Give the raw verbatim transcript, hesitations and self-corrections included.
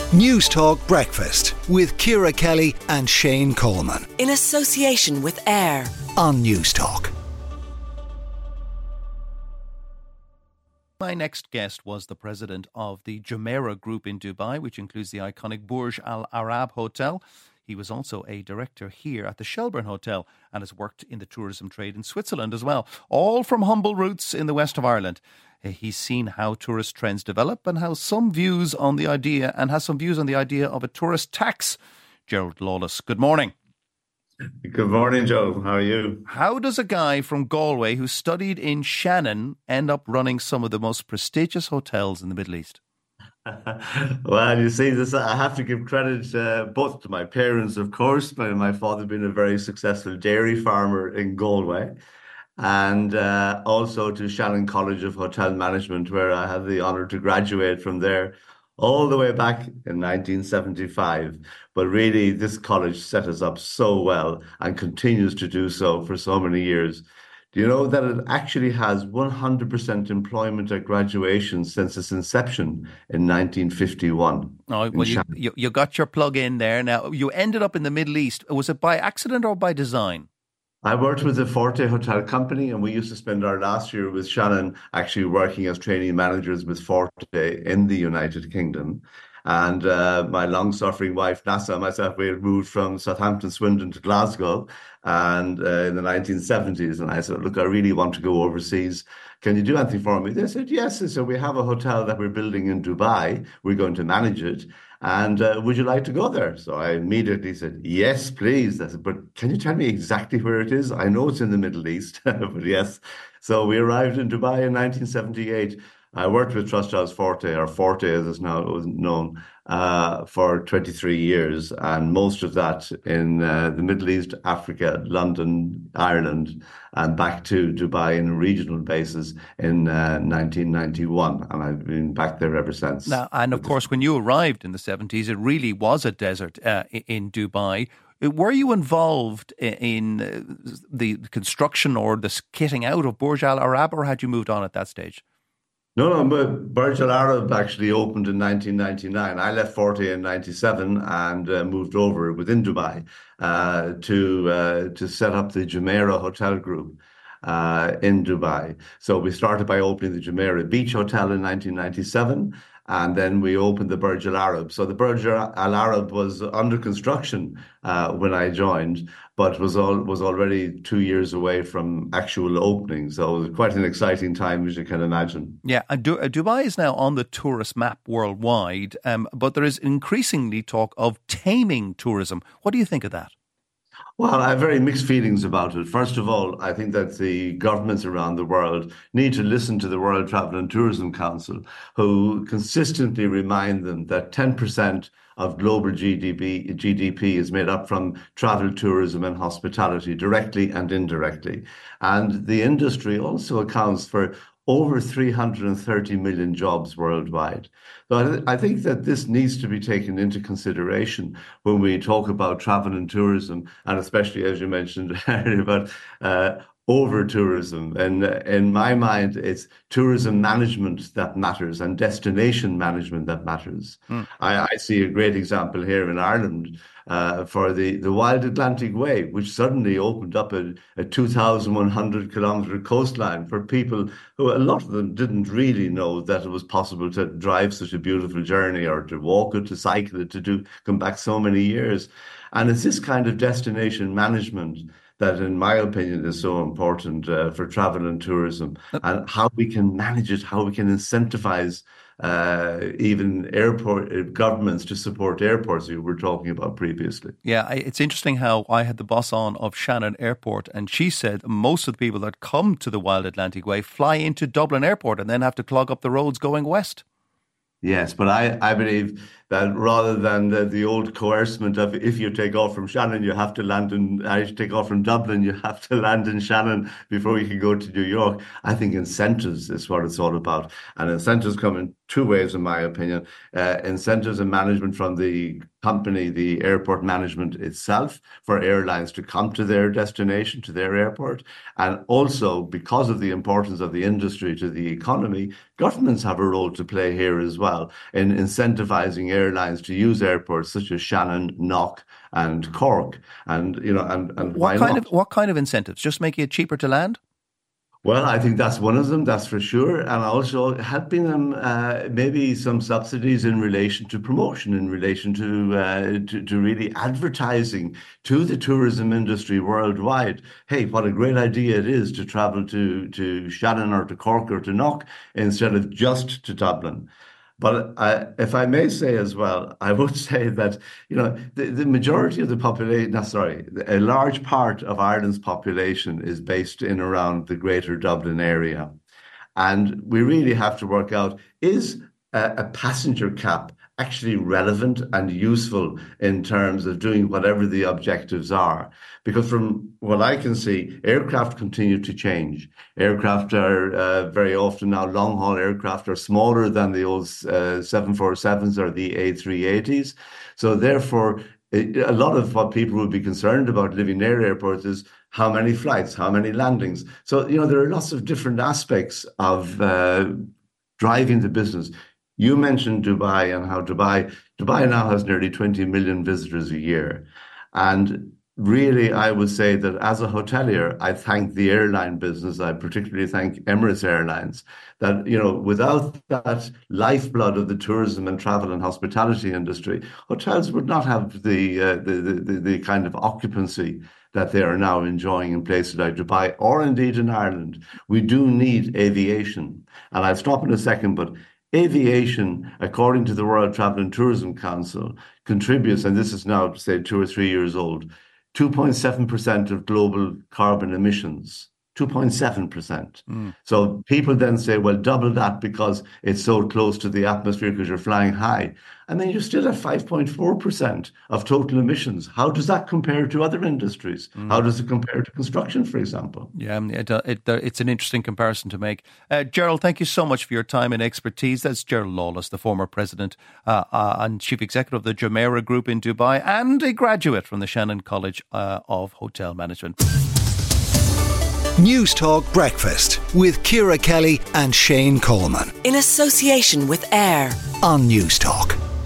News Talk Breakfast with Ciara Kelly and Shane Coleman. In association with AIR on News Talk. My next guest was the president of the Jumeirah Group in Dubai, which includes the iconic Burj Al Arab Hotel. He was also a director here at the Shelbourne Hotel and has worked in the tourism trade in Switzerland as well, all from humble roots in the west of Ireland. He's seen how tourist trends develop and how some views on the idea and has some views on the idea of a tourist tax. Gerald Lawless, good morning. Good morning, Joe. How are you? How does a guy from Galway who studied in Shannon end up running some of the most prestigious hotels in the Middle East? Well, you see, this I have to give credit uh, both to my parents, of course. My, my father being a very successful dairy farmer in Galway, and uh, also to Shannon College of Hotel Management, where I had the honour to graduate from there all the way back in nineteen seventy-five. But really, this college set us up so well and continues to do so for so many years. Do you know that it actually has one hundred percent employment at graduation since its inception in nineteen fifty-one? Oh, well, you, you, you got your plug in there. Now, you ended up in the Middle East. Was it by accident or by design? I worked with the Forte Hotel Company, and we used to spend our last year with Shannon actually working as training managers with Forte in the United Kingdom. And uh, my long-suffering wife, Nasa, and myself, we had moved from Southampton, Swindon to Glasgow and uh, in the nineteen seventies. And I said, look, I really want to go overseas. Can you do anything for me? They said, yes. So we have a hotel that we're building in Dubai. We're going to manage it. And uh, would you like to go there? So I immediately said, yes, please. I said, but can you tell me exactly where it is? I know it's in the Middle East, but yes. So we arrived in Dubai in nineteen seventy-eight. I worked with Trust House Forte, or Forte as it's now known, uh, for twenty-three years, and most of that in uh, the Middle East, Africa, London, Ireland, and back to Dubai on a regional basis in uh, nineteen ninety-one, and I've been back there ever since. Now, and of course, when you arrived in the seventies, it really was a desert uh, in Dubai. Were you involved in the construction or the kitting out of Burj Al Arab, or had you moved on at that stage? No, no, but Burj Al Arab actually opened in nineteen ninety-nine. I left Forte in ninety-seven and uh, moved over within Dubai uh, to uh, to set up the Jumeirah Hotel Group uh, in Dubai. So we started by opening the Jumeirah Beach Hotel in nineteen ninety-seven, and then we opened the Burj Al Arab. So the Burj Al Arab was under construction uh, when I joined, but was all was already two years away from actual opening. So it was quite an exciting time, as you can imagine. Yeah, and Du- Dubai is now on the tourist map worldwide, um, but there is increasingly talk of taming tourism. What do you think of that? Well, I have very mixed feelings about it. First of all, I think that the governments around the world need to listen to the World Travel and Tourism Council, who consistently remind them that ten percent of global G D P, G D P is made up from travel, tourism and hospitality, directly and indirectly. And the industry also accounts for over three hundred thirty million jobs worldwide. So I, th- I think that this needs to be taken into consideration when we talk about travel and tourism, and especially, as you mentioned earlier, about uh, over-tourism. And uh, in my mind, it's tourism management that matters and destination management that matters. Mm. I, I see a great example here in Ireland uh, for the, the Wild Atlantic Way, which suddenly opened up a, a two thousand one hundred kilometre coastline for people who, a lot of them didn't really know that it was possible to drive such a beautiful journey, or to walk it, to cycle it, to do come back so many years. And it's this kind of destination management that, in my opinion, is so important uh, for travel and tourism, and how we can manage it, how we can incentivize uh, even airport uh, governments to support airports you were talking about previously. Yeah, it's interesting how I had the boss on of Shannon Airport, and she said most of the people that come to the Wild Atlantic Way fly into Dublin Airport and then have to clog up the roads going west. Yes, but I, I believe that rather than the, the old coercement of if you take off from Shannon, you have to land in, I take off from Dublin, you have to land in Shannon before you can go to New York. I think incentives is what it's all about. And incentives come in two ways, in my opinion. Uh, incentives and management from the company, the airport management itself, for airlines to come to their destination, to their airport. And also, because of the importance of the industry to the economy, governments have a role to play here as well in incentivizing airlines to use airports such as Shannon, Knock, and Cork. And you know, and, and what why kind not? of what kind of incentives? Just making it cheaper to land? Well, I think that's one of them, that's for sure. And also helping them, uh, maybe some subsidies in relation to promotion, in relation to, uh, to to really advertising to the tourism industry worldwide. Hey, what a great idea it is to travel to, to Shannon or to Cork or to Knock instead of just to Dublin. But I, if I may say as well, I would say that, you know, the, the majority of the population, no, sorry, a large part of Ireland's population is based in around the greater Dublin area. And we really have to work out, is a, a passenger cap actually relevant and useful in terms of doing whatever the objectives are? Because from what I can see, aircraft continue to change. Aircraft are uh, very often now, long-haul aircraft are smaller than the old uh, seven forty-sevens or the A three eighties. So therefore, it, a lot of what people would be concerned about living near airports is how many flights, how many landings. So, you know, there are lots of different aspects of uh, driving the business. You mentioned Dubai and how Dubai, Dubai now has nearly twenty million visitors a year. And really, I would say that as a hotelier, I thank the airline business. I particularly thank Emirates Airlines that, you know, without that lifeblood of the tourism and travel and hospitality industry, hotels would not have the, uh, the, the, the kind of occupancy that they are now enjoying in places like Dubai or indeed in Ireland. We do need aviation. And I'll stop in a second, but aviation, according to the World Travel and Tourism Council, contributes, and this is now, say, two or three years old, two point seven percent of global carbon emissions. two point seven percent. Mm. So people then say, well, double that because it's so close to the atmosphere because you're flying high. And then you're still at five point four percent of total emissions. How does that compare to other industries? Mm. How does it compare to construction, for example? Yeah, it, it, it's an interesting comparison to make. Uh, Gerald, thank you so much for your time and expertise. That's Gerald Lawless, the former president uh, uh, and chief executive of the Jumeirah Group in Dubai and a graduate from the Shannon College uh, of Hotel Management. News Talk Breakfast with Ciara Kelly and Shane Coleman. In association with AIR on News Talk.